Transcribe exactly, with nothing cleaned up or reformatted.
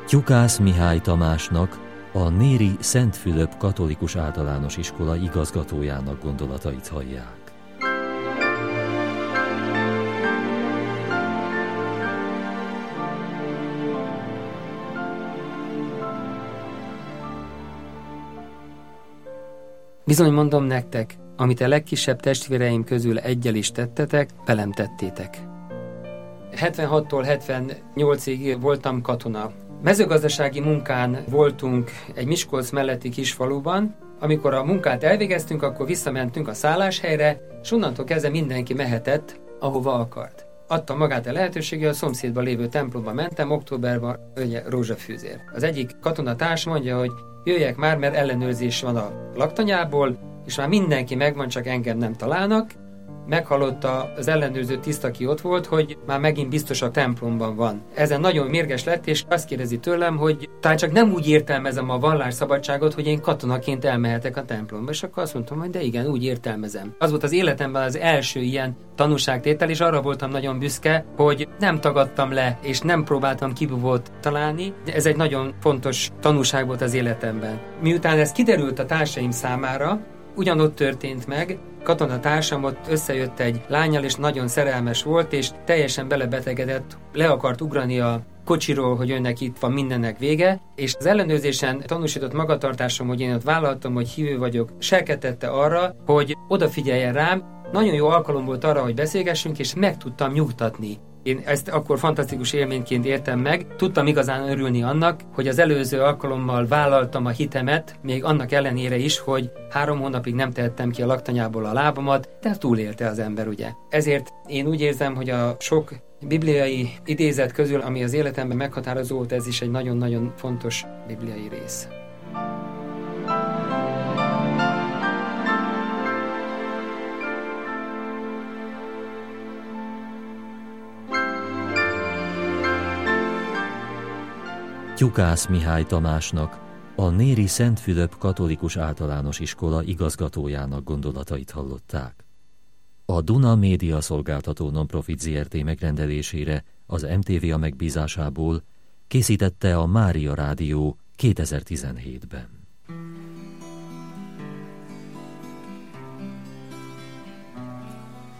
Tyukász Mihály Tamásnak, a Néri Szent Fülöp Katolikus Általános Iskola igazgatójának gondolatait hallják. Bizony mondom nektek, amit a legkisebb testvéreim közül egyel is tettetek, velem tettétek. hetvenhattól hetvennyolcig voltam katona. Mezőgazdasági munkán voltunk egy Miskolc melletti kisfaluban. Amikor a munkát elvégeztünk, akkor visszamentünk a szálláshelyre, és onnantól kezdve mindenki mehetett, ahova akart. Adta magát a lehetősége, a szomszédban lévő templomba mentem, októberben ugye, rózsafűzér. Az egyik katonatárs mondja, hogy jöjjek már, mert ellenőrzés van a laktanyából, és már mindenki megvan, csak engem nem találnak. Meghallotta az ellenőrző tiszt, aki ott volt, hogy már megint biztos a templomban van. Ezen nagyon mérges lett, és azt kérdezi tőlem, hogy talán csak nem úgy értelmezem a vallásszabadságot, hogy én katonaként elmehetek a templomba. És akkor azt mondtam, hogy de igen, úgy értelmezem. Az volt az életemben az első ilyen tanúságtétel, és arra voltam nagyon büszke, hogy nem tagadtam le, és nem próbáltam kibúvót találni. Ez egy nagyon fontos tanúság volt az életemben. Miután ez kiderült a társaim számára, ugyanott történt meg, katonatársam ott összejött egy lánnyal, és nagyon szerelmes volt, és teljesen belebetegedett, le akart ugrani a kocsiról, hogy önnek itt van mindennek vége, és az ellenőrzésen tanúsított magatartásom, hogy én ott vállaltam, hogy hívő vagyok, serkentette arra, hogy odafigyeljen rám. Nagyon jó alkalom volt arra, hogy beszélgessünk, és meg tudtam nyugtatni. Én ezt akkor fantasztikus élményként értem meg, tudtam igazán örülni annak, hogy az előző alkalommal vállaltam a hitemet, még annak ellenére is, hogy három hónapig nem tehettem ki a laktanyából a lábamat, de túlélte az ember, ugye. Ezért én úgy érzem, hogy a sok bibliai idézet közül, ami az életemben meghatározó volt, ez is egy nagyon-nagyon fontos bibliai rész. Tyukász Mihály Tamásnak, a Néri Szent Fülöp Katolikus Általános Iskola igazgatójának gondolatait hallották. A Duna Média Szolgáltató Nonprofit Zrt. Megrendelésére az em té vé a megbízásából készítette a Mária Rádió kétezer-tizenhétben.